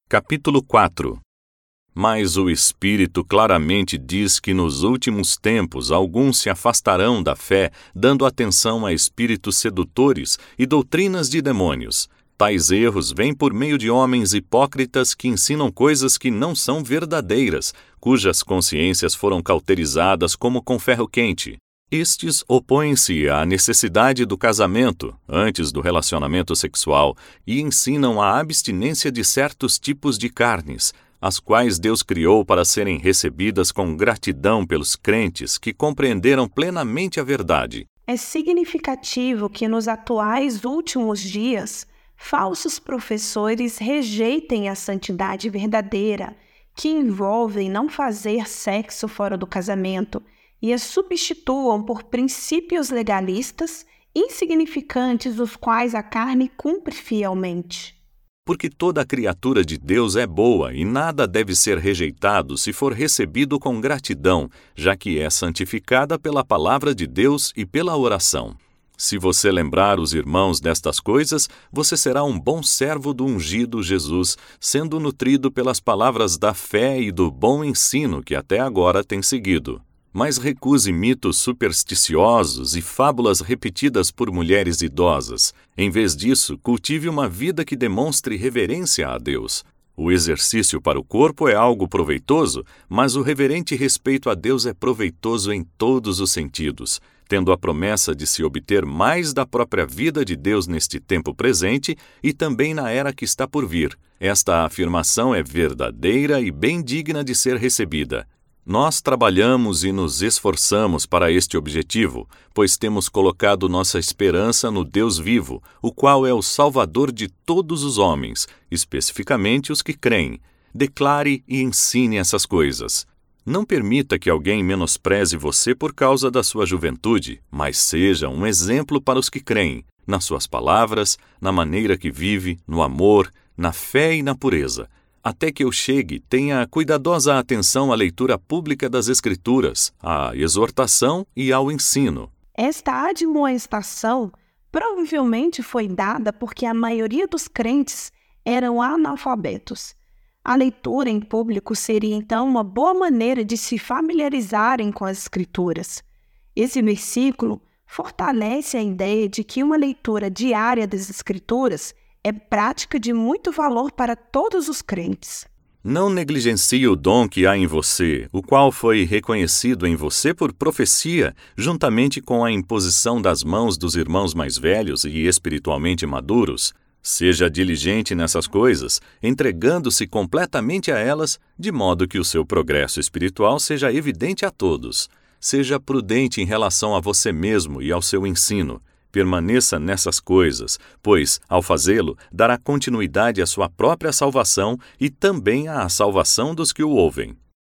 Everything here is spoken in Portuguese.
Capítulo 4. Mas o Espírito claramente diz que nos últimos tempos alguns se afastarão da fé, dando atenção a espíritos sedutores e doutrinas de demônios. Tais erros vêm por meio de homens hipócritas que ensinam coisas que não são verdadeiras, cujas consciências foram cauterizadas como com ferro quente. Estes opõem-se à necessidade do casamento, antes do relacionamento sexual, e ensinam a abstinência de certos tipos de carnes, as quais Deus criou para serem recebidas com gratidão pelos crentes que compreenderam plenamente a verdade. É significativo que nos atuais últimos dias, falsos professores rejeitem a santidade verdadeira, que envolve não fazer sexo fora do casamento, e as substituam por princípios legalistas insignificantes, os quais a carne cumpre fielmente. Porque toda criatura de Deus é boa e nada deve ser rejeitado se for recebido com gratidão, já que é santificada pela palavra de Deus e pela oração. Se você lembrar os irmãos destas coisas, você será um bom servo do ungido Jesus, sendo nutrido pelas palavras da fé e do bom ensino que até agora tem seguido. Mas recuse mitos supersticiosos e fábulas repetidas por mulheres idosas. Em vez disso, cultive uma vida que demonstre reverência a Deus. O exercício para o corpo é algo proveitoso, mas o reverente respeito a Deus é proveitoso em todos os sentidos, tendo a promessa de se obter mais da própria vida de Deus neste tempo presente e também na era que está por vir. Esta afirmação é verdadeira e bem digna de ser recebida. Nós trabalhamos e nos esforçamos para este objetivo, pois temos colocado nossa esperança no Deus vivo, o qual é o Salvador de todos os homens, especificamente os que creem. Declare e ensine essas coisas. Não permita que alguém menospreze você por causa da sua juventude, mas seja um exemplo para os que creem, nas suas palavras, na maneira que vive, no amor, na fé e na pureza. Até que eu chegue, tenha cuidadosa atenção à leitura pública das Escrituras, à exortação e ao ensino. Esta admoestação provavelmente foi dada porque a maioria dos crentes eram analfabetos. A leitura em público seria então uma boa maneira de se familiarizarem com as Escrituras. Esse versículo fortalece a ideia de que uma leitura diária das Escrituras é prática de muito valor para todos os crentes. Não negligencie o dom que há em você, o qual foi reconhecido em você por profecia, juntamente com a imposição das mãos dos irmãos mais velhos e espiritualmente maduros. Seja diligente nessas coisas, entregando-se completamente a elas, de modo que o seu progresso espiritual seja evidente a todos. Seja prudente em relação a você mesmo e ao seu ensino. Permaneça nessas coisas, pois, ao fazê-lo, dará continuidade à sua própria salvação e também à salvação dos que o ouvem.